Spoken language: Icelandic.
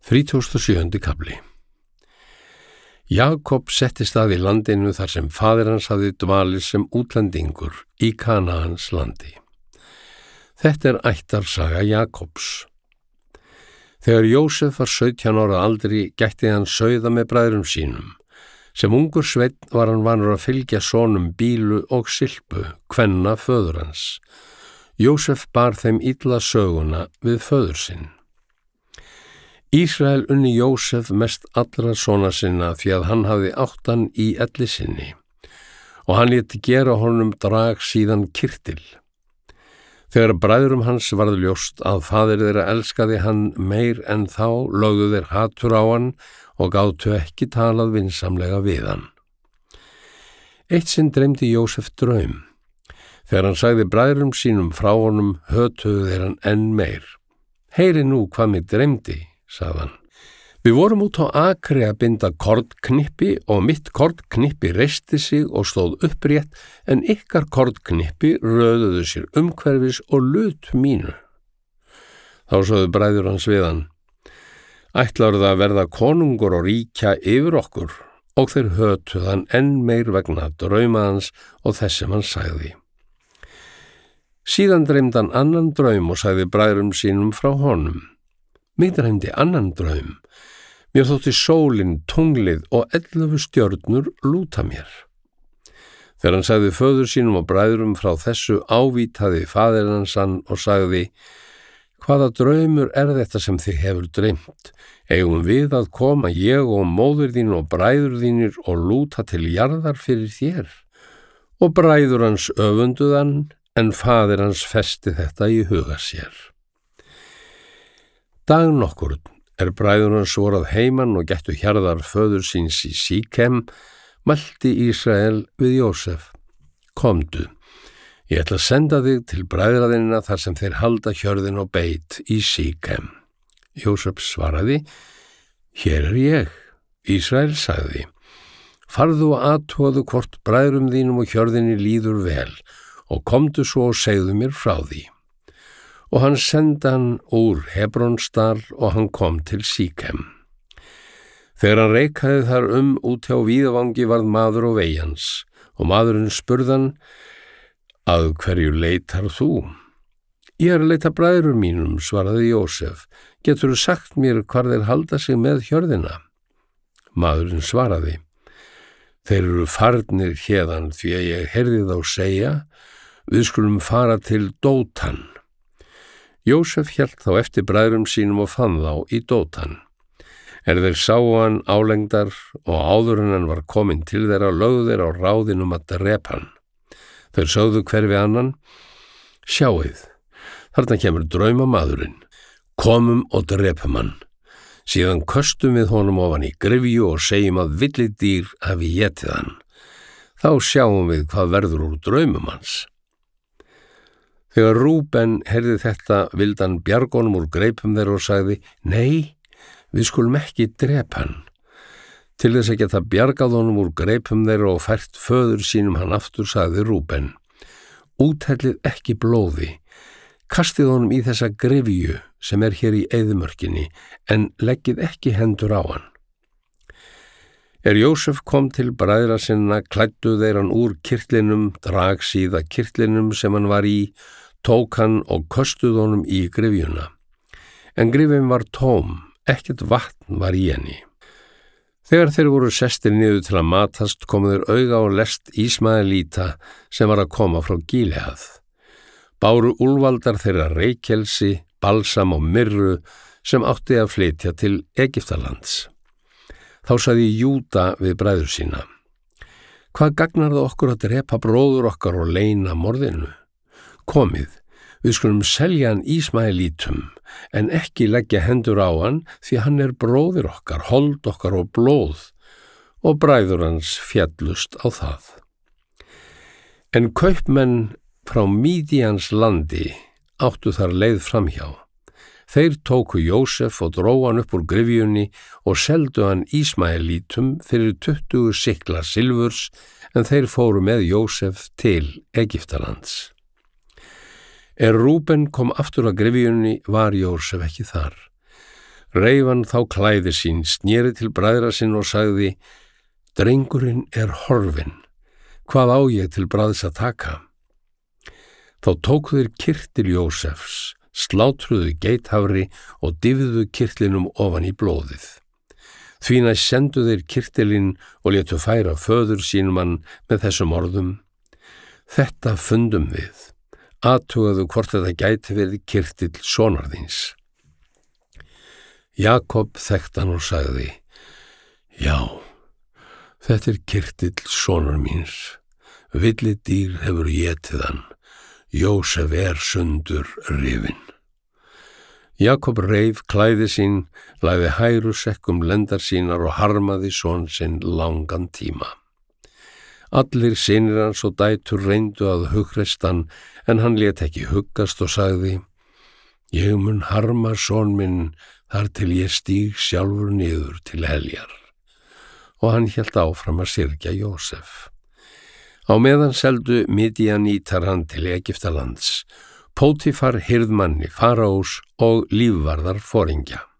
37. kafli. Jakob settist að í landinu þar sem faðir hans hafði dvalið sem útlendingur í Kanaans landi. Þetta er ættarsaga Jakobs. Þegar Jósef var 17 ára aldri gætti hann sauða með bræðrum sínum. Sem ungur sveinn var hann vanur að fylgja sonum Bílu og Silpu, kvenna föður hans. Jósef bar þeim illa söguna við föður sinn. Ísrael unni Jósef mest allra sona sinna því að hann hafði átt hann í elli sinni og hann léti gera honum drag síðan kyrtil. Þegar bræðrum hans varð ljóst að faðir þeirra elskaði hann meir en þá lögðu þeir hatur á hann og gátu ekki talað vinsamlega við hann. Eitt sinn dreymdi Jósef draum. Þegar hann sagði bræðrum sínum frá honum hötuðu þeir hann enn meir. Heyri nú hvað mig dreymdi, sagði hann. Við vorum út á akri að binda kornknippi og mitt kornknippi reisti sig og stóð upprétt en ykkar kornknippi röðuðu sér umhverfis og lut mínu. Þá sögðu bræður hans við hann: Ætlarðu að verða konungur og ríkja yfir okkur? Og þeir hötuðu hann enn meir vegna drauma hans og þess sem hann sagði. Síðan dreymdi hann annan draum og sagði bræðrum sínum frá honum. Mig dreymdi annan draum. Mér þótti sólin, tunglið og 11 stjörnur lúta mér. Þegar hann sagði föður sínum og bræðrum frá þessu ávítaði faðir hans hann og sagði: Hvaða draumur er þetta sem þið hefur dreymt? Eigum við að koma ég og móðir þín og bræður þínir og lúta til jarðar fyrir þér? Og bræður hans öfunduðu hann, en faðir hans festi þetta í huga sér. Dag nokkurn bræður hans voru að heiman og gættu hjarðar föður síns í Síkem, mælti Ísrael við Jósef: Komdu, ég ætla að senda þig til bræðra þinna þar sem þeir halda hjörðin og beit í Síkem. Jósef svaraði: Hér ég. Ísrael sagði: Farðu og athugaðu hvort bræðrum þínum og hjörðinni líður vel og komdu svo og segðu mér frá því. Og hann sendi hann úr Hebrónsdal og hann kom til Síkem. Þegar hann reikaði þar út hjá víðavangi varð maður á vegi hans og maðurinn spurði hann: Að hverju leitar þú? Ég að leita bræðrum mínum, svaraði Jósef. Geturðu sagt mér hvar þeir halda sig með hjörðina? Maðurinn svaraði: Þeir eru farnir héðan því að ég heyrði þá segja: Við skulum fara til Dótan. Jósef hélt þá eftir bræðrum sínum og fann þá í Dótan. Þeir sáu hann álengdar og áður en hann var kominn til þeirra lögðu þeir á ráðin að drepa hann. Þeir sögðu hver við annan: Sjáið, þarna kemur draumamaðurinn. Komum og drepum hann. Síðan köstum við honum ofan í gryfju og segjum að villidýr hafi étið hann. Þá sjáum við hvað verður úr draumum hans. Þegar Rúben heyrði þetta vildi hann bjarga honum úr greipum þeirra og sagði: Nei, við skulum ekki drepa hann. Til þess að geta bjargað honum úr greipum þeirra og fært föður sínum hann aftur, sagði Rúben: Úthellið ekki blóði, kastið honum í þessa gryfju sem hér í eyðimörkinni, en leggið ekki hendur á hann. Jósef kom til bræðra sinna, klæddu þeir hann úr kyrtlinum, dragsíða kyrtlinum sem hann var í, tók hann og köstuð honum í gryfjuna. En gryfjun var tóm, ekkert vatn var í henni. Þegar þeir voru sestir niður til að matast komu þeir auga á lest Ísmaelíta sem var að koma frá Gíleað. Báru úlfaldar þeirra reykelsi, balsam og myrru sem átti að flytja til Egyptalands. Þá sagði Júda við bræður sína: Hvað gagnar það okkur að drepa bróður okkar og leyna morðinu? Komið, við skulum selja hann Ísmaelítum, en ekki leggja hendur á hann, því hann bróðir okkar, hold okkar og blóð, og bræður hans féllust á það. En kaupmenn frá Mídíans landi áttu þar leið framhjá. Þeir tóku Jósef og drógu hann upp úr gryfjunni og seldu hann Ísmaelítum fyrir 20 siklar silfurs, en þeir fóru með Jósef til Egyptalands. Rúben kom aftur að gryfjunni var Jósef ekki þar. Reif hann þá klæði sín, sneri til bræðra sinn og sagði: Drengurinn er horfinn, hvað á ég til bragðs að taka? Þá tóku þeir kyrtil Jósefs, slátruðu geithafri og dýfðu kyrtlinum ofan í blóðið. Því næst sendu þeir kyrtilinn og létu færa föður sínum hann með þessum orðum: Þetta fundum við, athugaðu hvort þetta gæti verið kyrtill sonar þíns. Jakob þekkti hann og sagði: Já, þetta er kyrtill sonar míns, villidýr hefur étið hann, Jósef er sundur rifinn. Jakob reif klæði sín, lagði hærusekk lendar sínar og harmaði son sinn langan tíma. Allir synir hans og dætur reyndu að hughresta hann, en hann lét ekki huggast og sagði: Ég mun harma son minn þar til ég stíg sjálfur niður til heljar. Og hann hélt áfram að syrgja Jósef. Á meðan seldu Midjanítar hann til Egyptalands, Pótifar hirðmanni Faraós og lífvarðar foringja.